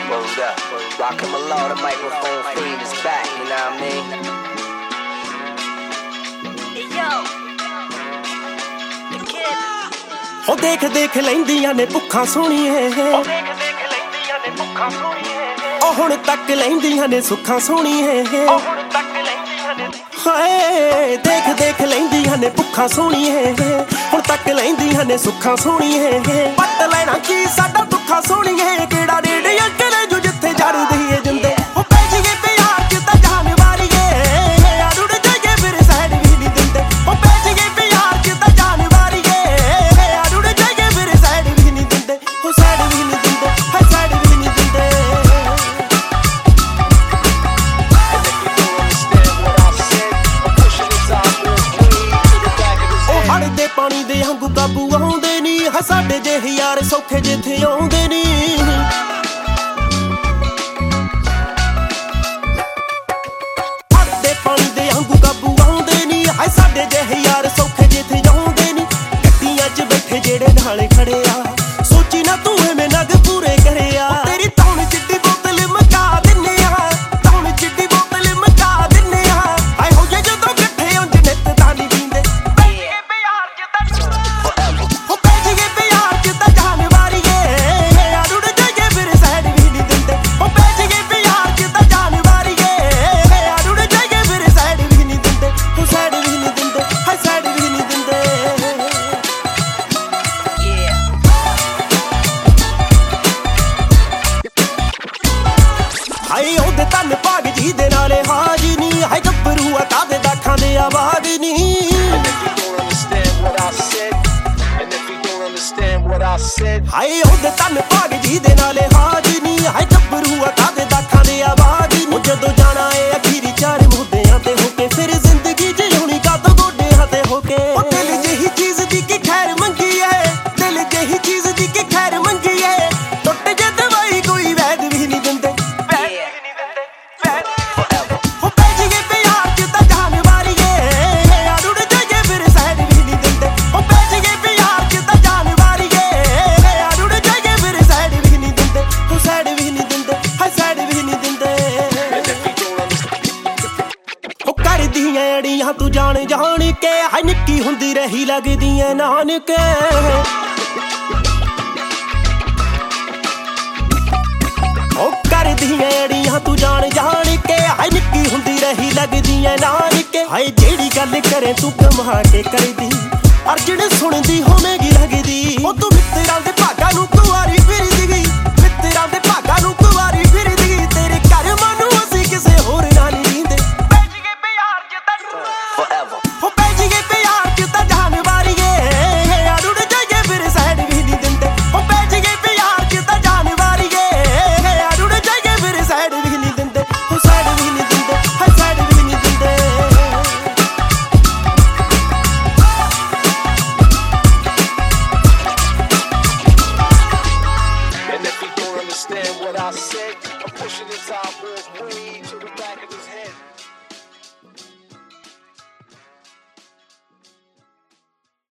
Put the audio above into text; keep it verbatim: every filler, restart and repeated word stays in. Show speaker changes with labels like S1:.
S1: Word up. Rockin' my law, the microphone fiend is back, you know what I mean? Hey yo, the kid.
S2: ਹੋ ਦੇਖ ਦੇਖ ਲੈਂਦੀਆਂ ਨੇ ਭੁੱਖਾਂ ਸੋਹਣੀਏ,
S1: ਹੋ ਦੇਖ ਦੇਖ ਲੈਂਦੀਆਂ ਨੇ ਭੁੱਖਾਂ ਸੋਹਣੀਏ,
S2: ਉਹ ਹੁਣ ਤੱਕ ਲੈਂਦੀਆਂ ਨੇ ਸੁੱਖਾਂ ਸੋਹਣੀਏ,
S1: ਉਹ ਹੁਣ ਤੱਕ ਲੈਂਦੀਆਂ ਨੇ
S2: ਹਾਏ ਦੇਖ ਦੇਖ ਲੈਂਦੀਆਂ ਨੇ ਭੁੱਖਾਂ ਸੋਹਣੀਏ, ਹੁਣ ਤੱਕ ਲੈਂਦੀਆਂ ਨੇ ਸੁੱਖਾਂ ਸੋਹਣੀਏ। ਪੱਟ ਲੈਣਾ ਕੀ ਸਾਡਾ ਦੁੱਖਾਂ ਸੋਹਣੀਏ, ਕਿਹੜਾ ਰੇੜੀਆਂ ਕਰੇ ਜੋ ਜਿੱਥੇ ਜੜਦੀ ਏ ਜਿੰਦੇ। ਉਹ ਪੈ ਜੀਏ ਪਿਆਰ ਚ ਤਾਂ ਜਾਨ ਵਾਰੀਏ, ਅੜੁੜ ਜਾਈਏ ਫਿਰ ਸਹਿਣ ਵੀ ਨਹੀਂ ਦਿੰਦੇ। ਉਹ ਪੈ ਜੀਏ ਪਿਆਰ ਚ ਤਾਂ ਜਾਨ ਵਾਰੀਏ, ਅੜੁੜ ਜਾਈਏ ਫਿਰ ਸਹਿਣ ਵੀ ਨਹੀਂ ਦਿੰਦੇ। ਉਹ ਸਹਿਣ ਵੀ ਨਹੀਂ ਦਿੰਦੇ, ਹਾਏ ਸਹਿਣ ਵੀ ਨਹੀਂ ਦਿੰਦੇ। ਦੇ ਪਾਣੀ ਦੇ ਵਾਂਗੂ ਕਾਬੂ ਆਉਂਦੇ ਨੀ, ਹਾ ਸਾਡੇ ਜਿਹੇ ਯਾਰ ਸੌਖੇ ਜਿੱਥੇ ਆਉਂਦੇ ਨੀ। ਦੇ ਪਾਣੀ ਦੇ ਵਾਂਗੂ ਕਾਬੂ ਆਉਂਦੇ ਨੀ, ਹਾਏ ਸਾਡੇ ਜਿਹੇ ਯਾਰ ਸੌਖੇ ਜਿੱਥੇ ਆਉਂਦੇ ਨੀ। ਗੱਡੀਆਂ 'ਚ ਬੈਠੇ ਜਿਹੜੇ ਨਾਲੇ ਖੜੇ ਆ, ਸੋਚੀ ਨਾ ਤੂੰ ਐਵੇਂ ਨਗ ਪੂਰੇ ਕਰਿਆ। ਤੇਰੀ ਤੌਣ ਚਿੱਟੀ ਬੋਤਲ ਮਕਾ ਦਿੰਨੇ ਆ, ਤੌਣ ਚਿੱਟੀ ਬੋਤਲ ਮਕਾ ਦਿੰਨੇ ਆ। ਹਾਏ ਹੋ ਜੇ ਜਦੋਂ ਇਕੱਠੇ ਉਂਝ ਨਿੱਤ ਤਾਂ ਨੀ ਪੀਂਦੇ। ਹਾਏ ਉਹਦੇ ਤਨ ਭਾਗ ਜੀ ਦੇ ਨਾਲੇ ਹਾਜੀ ਨੀ, ਹਾਏ ਗੱਭਰੂ ਆ ਕਾਦੇ ਦਾਖਾਂ ਦੇ ਆਵਾਜ਼ ਨੀ। ਹਾਏ ਉਹਦੇ ਤਨ ਭਾਗ ਜੀ ਦੇ ਨਾਲੇ ਹਾਜੀ ਨੀ, ਹਾਏ ਗੱਭਰੂ ਆ ਕਾਦੇ ਦਾਖਾਂ ਦੇ ਆਵਾਜ਼ ਨੀ। ਜਦੋਂ ਜਾਣਾ ਏ ਅਖੀਰੀ ਚਾਰ ਮੁੱਦਿਆਂ ਤੇ ਹੋ ਕੇ, ਫਿਰ ਜ਼ਿੰਦਗੀ ਜਿਉਣੀ ਕਾਤੋਂ ਗੋਡਿਆਂ ਤੇ ਹੋ ਕੇ। ਉਹ ਦਿਲ ਜਿਹੀ ਚੀਜ਼ ਦੀ ਕੀ ਖੈਰ ਮੰਗੀ ਏ, ਦਿਲ ਜਿਹੀ ਚੀਜ਼ ਦੀ ਕੀ ਖੈਰ ਮੰਗੀ ਏ। ਟੁੱਟ ਜੇ ਦਵਾਈ ਕੋਈ ਵੈਦ ਵੀ ਨਹੀਂ ਦਿੰਦੇ। ਅੜੀਆਂ ਤੂੰ ਜਾਣ ਜਾਣ ਕੇ, ਹਾਏ ਨਿੱਕੀ ਹੁੰਦੀ ਰਹੀ ਲੱਗਦੀ ਐ ਨਾਨਕੇ। ਉਹ ਕਰਦੀਆਂ ਅੜੀਆਂ ਤੂੰ ਜਾਣ ਜਾਣ ਕੇ, ਹਾਏ ਨਿੱਕੀ ਹੁੰਦੀ ਰਹੀ ਲੱਗਦੀ ਐ ਨਾਨਕੇ। ਹਾਏ ਜਿਹੜੀ ਗੱਲ ਕਰੇ ਤੂੰ ਕਮਾ ਕੇ ਕਰਦੀ, ਅਰ ਜਿਹੜੇ ਸੁਣਦੀ ਹੋਵੇਗੀ ਲੱਗਦੀ। ਉਹ ਤੂੰ ਮਿੱਤਰਾਂ ਦੇ ਭਾਗਾਂ ਨੂੰ ਕੁਆਰੀ ਫਿਰਦੀ ਗਈ, ਮਿੱਤਰਾਂ ਦੇ ਭਾਗਾਂ ਨੂੰ ਕੁਆਰੀ ਫਿਰਦੀ ਗਈ। ਤੇਰੇ ਕਰਮਾਂ ਨੂੰ ਅਸੀਂ ਕਿਸੇ ਹੋਰ ਨਾਲ ਨਹੀਂ ਲੀਂਦੇ। ਉਹ ਪੈ ਜੀਏ ਪਿਆਰ ਚ ਤਾਂ ਜਾਨ ਵਾਰੀਏ, ਅੜੁੜ ਜਾਈਏ ਫਿਰ ਸਹਿਣ ਵੀ ਨਹੀਂ ਦਿੰਦੇ। ਉਹ ਪੈ ਜੀਏ ਪਿਆਰ ਚ ਤਾਂ ਜਾਨ ਵਾਰੀਏ, ਅੜੁੜ ਜਾਈਏ ਫਿਰ ਸਹਿਣ ਵੀ ਨਹੀਂ ਦਿੰਦੇ। ਉਹ ਸਹਿਣ ਵੀ ਨਹੀਂ ਦਿੰਦੇ, ਹਾਏ ਸਹਿਣ ਵੀ ਨਹੀਂ ਦਿੰਦੇ।
S1: And if you don't understand what I said, I'm pushing the top off.